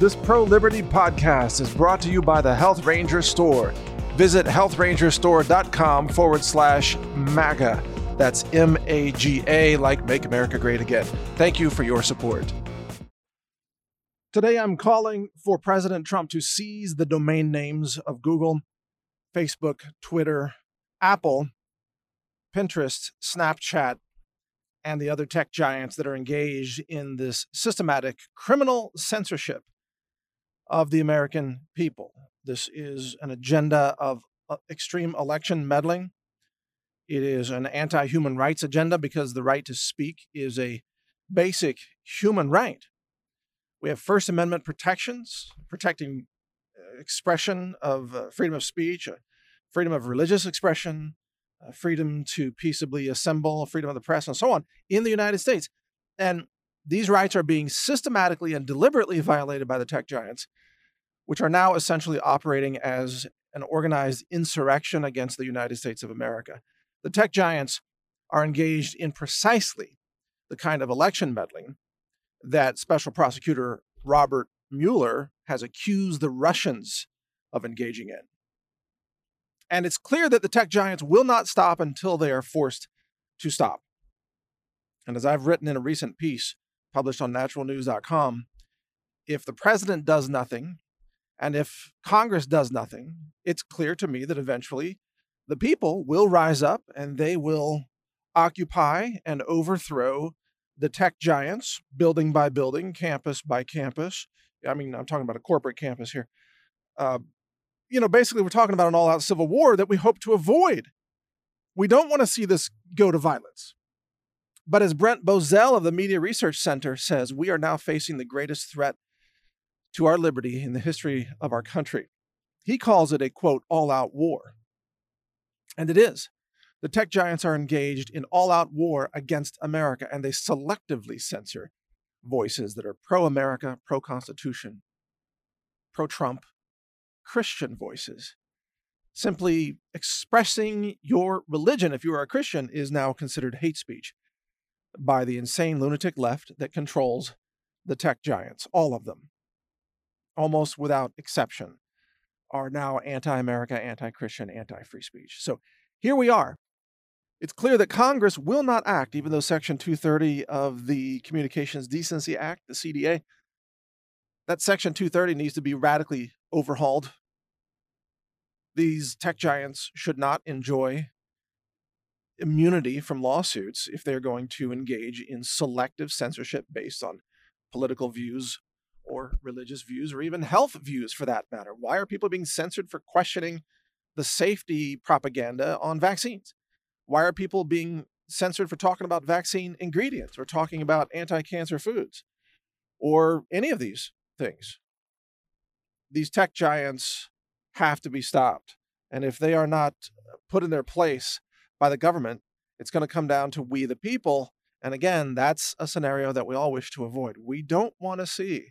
This pro-liberty podcast is brought to you by the Health Ranger Store. Visit healthrangerstore.com/MAGA. That's MAGA, like Make America Great Again. Thank you for your support. Today I'm calling for President Trump to seize the domain names of Google, Facebook, Twitter, Apple, Pinterest, Snapchat, and the other tech giants that are engaged in this systematic criminal censorship of the American people. This is an agenda of extreme election meddling. It is an anti-human rights agenda because the right to speak is a basic human right. We have First Amendment protections, protecting expression of freedom of speech, freedom of religious expression, freedom to peaceably assemble, freedom of the press, and so on in the United States. And these rights are being systematically and deliberately violated by the tech giants, which are now essentially operating as an organized insurrection against the United States of America. The tech giants are engaged in precisely the kind of election meddling that Special Prosecutor Robert Mueller has accused the Russians of engaging in. And it's clear that the tech giants will not stop until they are forced to stop. And as I've written in a recent piece published on naturalnews.com, if the president does nothing, and if Congress does nothing, it's clear to me that eventually the people will rise up and they will occupy and overthrow the tech giants, building by building, campus by campus. I mean, I'm talking about a corporate campus here. Basically, we're talking about an all-out civil war that we hope to avoid. We don't want to see this go to violence. But as Brent Bozell of the Media Research Center says, we are now facing the greatest threat to our liberty in the history of our country. He calls it a, quote, all-out war. And it is. The tech giants are engaged in all-out war against America, and they selectively censor voices that are pro-America, pro-Constitution, pro-Trump, Christian voices. Simply expressing your religion, if you are a Christian, is now considered hate speech by the insane lunatic left that controls the tech giants. All of them, almost without exception, are now anti-America, anti-Christian, anti-free speech. So here we are. It's clear that Congress will not act, even though Section 230 of the Communications Decency Act, the CDA, that Section 230 needs to be radically overhauled. These tech giants should not enjoy immunity from lawsuits if they're going to engage in selective censorship based on political views or religious views or even health views for that matter. Why are people being censored for questioning the safety propaganda on vaccines? Why are people being censored for talking about vaccine ingredients or talking about anti-cancer foods or any of these things? These tech giants have to be stopped. And if they are not put in their place by the government, it's going to come down to we the people. And again, that's a scenario that we all wish to avoid. We don't want to see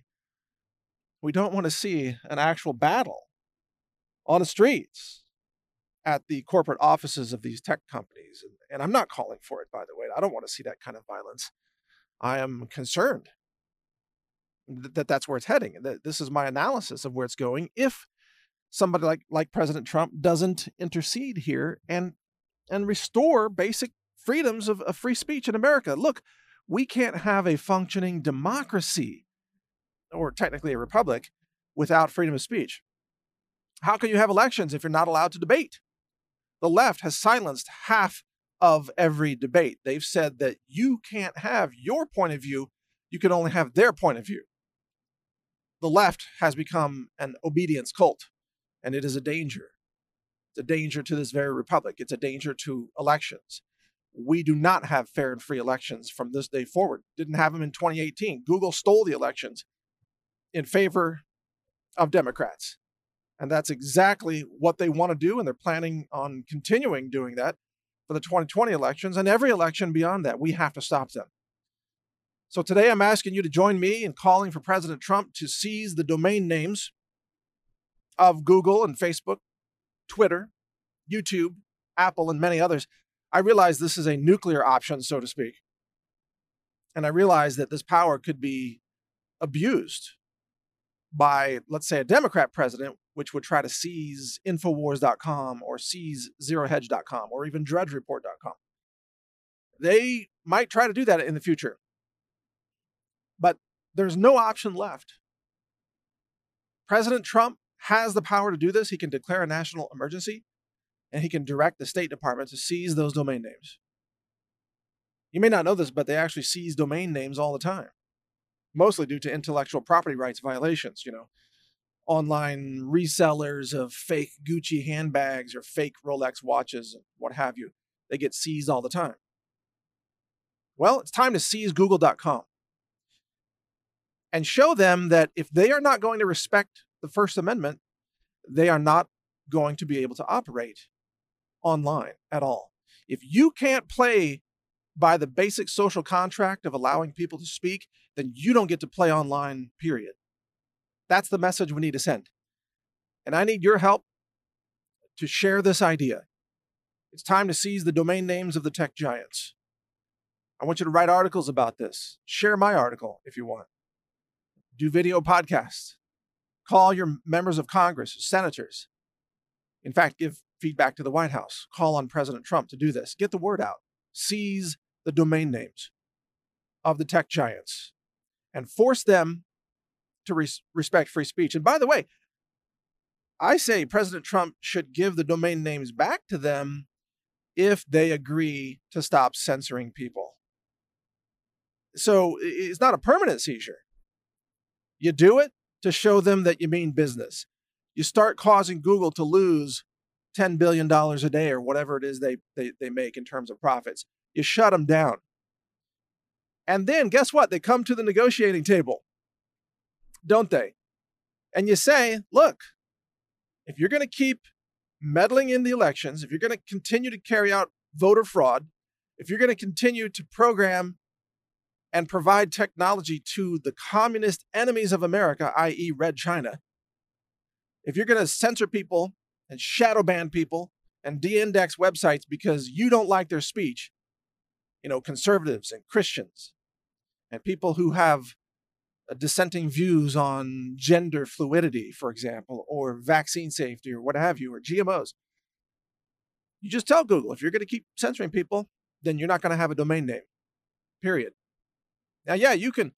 an actual battle on the streets at the corporate offices of these tech companies. And I'm not calling for it, by the way. I don't want to see that kind of violence. I am concerned that that's where it's heading. That this is my analysis of where it's going if somebody like President Trump doesn't intercede here and restore basic freedoms of free speech in America. Look, we can't have a functioning democracy, or technically a republic, without freedom of speech. How can you have elections if you're not allowed to debate? The left has silenced half of every debate. They've said that you can't have your point of view, you can only have their point of view. The left has become an obedience cult, and it is a danger. It's a danger to this very republic. It's a danger to elections. We do not have fair and free elections from this day forward. Didn't have them in 2018. Google stole the elections in favor of Democrats. And that's exactly what they want to do, and they're planning on continuing doing that for the 2020 elections and every election beyond that. We have to stop them. So today I'm asking you to join me in calling for President Trump to seize the domain names of Google and Facebook, Twitter, YouTube, Apple, and many others. I realize this is a nuclear option, so to speak. And I realize that this power could be abused by, let's say, a Democrat president, which would try to seize Infowars.com or seize ZeroHedge.com or even DrudgeReport.com. They might try to do that in the future. But there's no option left. President Trump has the power to do this. He can declare a national emergency, and he can direct the State Department to seize those domain names. You may not know this, but they actually seize domain names all the time, mostly due to intellectual property rights violations, online resellers of fake Gucci handbags or fake Rolex watches and what have you. They get seized all the time. Well, it's time to seize Google.com and show them that if they are not going to respect the First Amendment, they are not going to be able to operate online at all. If you can't play by the basic social contract of allowing people to speak, then you don't get to play online, period. That's the message we need to send. And I need your help to share this idea. It's time to seize the domain names of the tech giants. I want you to write articles about this. Share my article if you want. Do video podcasts. Call your members of Congress, senators. In fact, give feedback to the White House. Call on President Trump to do this. Get the word out. Seize the domain names of the tech giants and force them to respect free speech. And by the way, I say President Trump should give the domain names back to them if they agree to stop censoring people. So it's not a permanent seizure. You do it to show them that you mean business. You start causing Google to lose $10 billion a day or whatever it is they make in terms of profits. You shut them down. And then guess what? They come to the negotiating table, don't they? And you say, look, if you're going to keep meddling in the elections, if you're going to continue to carry out voter fraud, if you're going to continue to program and provide technology to the communist enemies of America, i.e. Red China, if you're going to censor people and shadow ban people and de-index websites because you don't like their speech, conservatives and Christians and people who have dissenting views on gender fluidity, for example, or vaccine safety or what have you, or GMOs, you just tell Google, if you're going to keep censoring people, then you're not going to have a domain name, period. Now, yeah, you can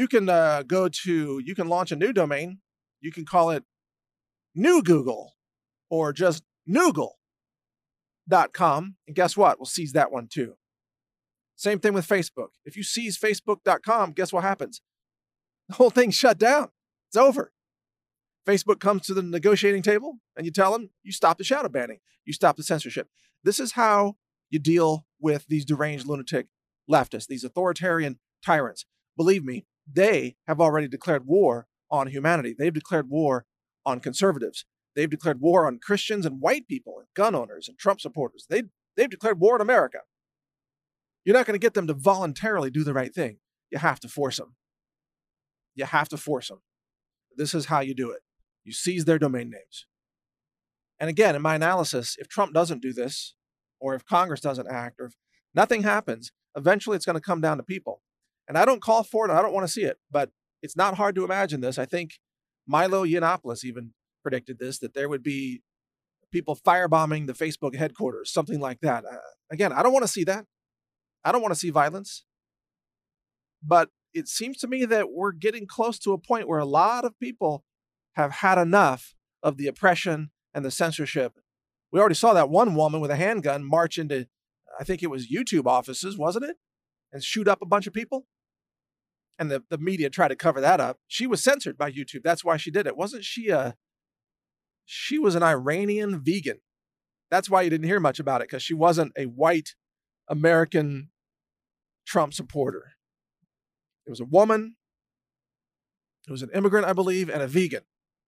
launch a new domain. You can call it New Google or just Noogle.com. And guess what? We'll seize that one too. Same thing with Facebook. If you seize Facebook.com, guess what happens? The whole thing's shut down. It's over. Facebook comes to the negotiating table and you tell them, you stop the shadow banning. You stop the censorship. This is how you deal with these deranged lunatic leftists, these authoritarian tyrants. Believe me, they have already declared war on humanity. They've declared war on conservatives. They've declared war on Christians and white people and gun owners and Trump supporters. They've declared war on America. You're not going to get them to voluntarily do the right thing. You have to force them. You have to force them. This is how you do it. You seize their domain names. And again, in my analysis, if Trump doesn't do this, or if Congress doesn't act, or if nothing happens, eventually it's going to come down to people. And I don't call for it, and I don't want to see it, but it's not hard to imagine this. I think Milo Yiannopoulos even predicted this, that there would be people firebombing the Facebook headquarters, something like that. Again, I don't want to see that. I don't want to see violence. But it seems to me that we're getting close to a point where a lot of people have had enough of the oppression and the censorship. We already saw that one woman with a handgun march into, I think it was YouTube offices, wasn't it? And shoot up a bunch of people. And the media tried to cover that up. She was censored by YouTube. That's why she did it. Wasn't she she was an Iranian vegan. That's why you didn't hear much about it, because she wasn't a white American Trump supporter. It was a woman. It was an immigrant, I believe, and a vegan.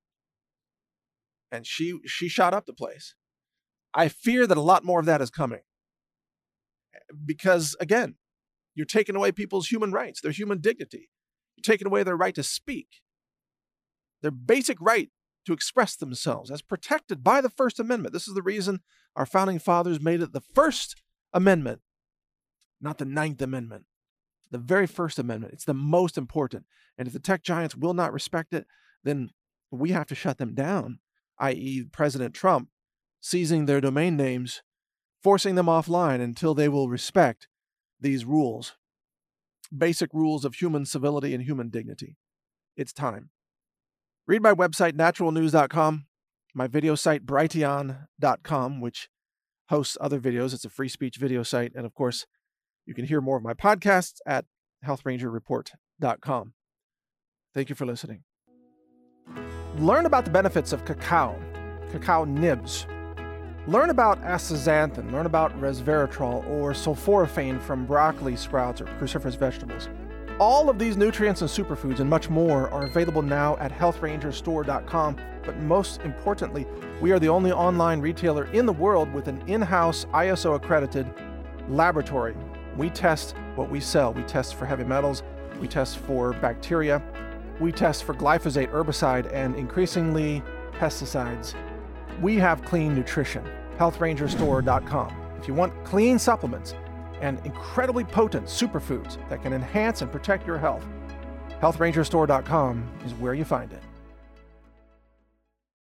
And she shot up the place. I fear that a lot more of that is coming. Because, again, you're taking away people's human rights, their human dignity. You're taking away their right to speak. Their basic right to express themselves as protected by the First Amendment. This is the reason our founding fathers made it the First Amendment, not the Ninth Amendment. The very First Amendment. It's the most important. And if the tech giants will not respect it, then We have to shut them down, i.e. President Trump seizing their domain names, forcing them offline until they will respect these rules, basic rules of human civility and human dignity. It's time. Read my website, naturalnews.com, my video site, brighteon.com, which hosts other videos. It's a free speech video site. And of course, you can hear more of my podcasts at healthrangerreport.com. Thank you for listening. Learn about the benefits of cacao nibs. Learn about astaxanthin. Learn about resveratrol or sulforaphane from broccoli sprouts or cruciferous vegetables. All of these nutrients and superfoods and much more are available now at healthrangerstore.com. But most importantly, we are the only online retailer in the world with an in-house ISO-accredited laboratory. We test what we sell. We test for heavy metals. We test for bacteria. We test for glyphosate, herbicide, and increasingly pesticides. We have clean nutrition. healthrangerstore.com. If you want clean supplements and incredibly potent superfoods that can enhance and protect your health, healthrangerstore.com is where you find it.